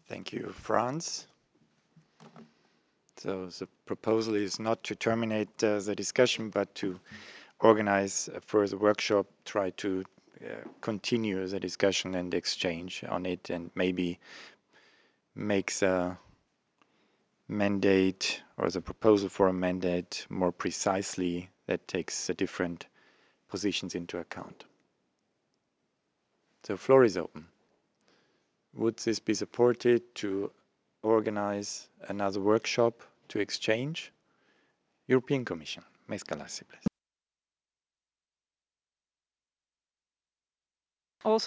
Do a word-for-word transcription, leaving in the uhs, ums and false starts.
Thank you, Franz. So the proposal is not to terminate uh, the discussion, but to organize a further workshop, try to uh, continue the discussion and exchange on it, and maybe make the mandate or the proposal for a mandate more precisely that takes the different positions into account. The floor is open. Would this be supported to organize another workshop to exchange? European Commission. Ms. Galassi, please.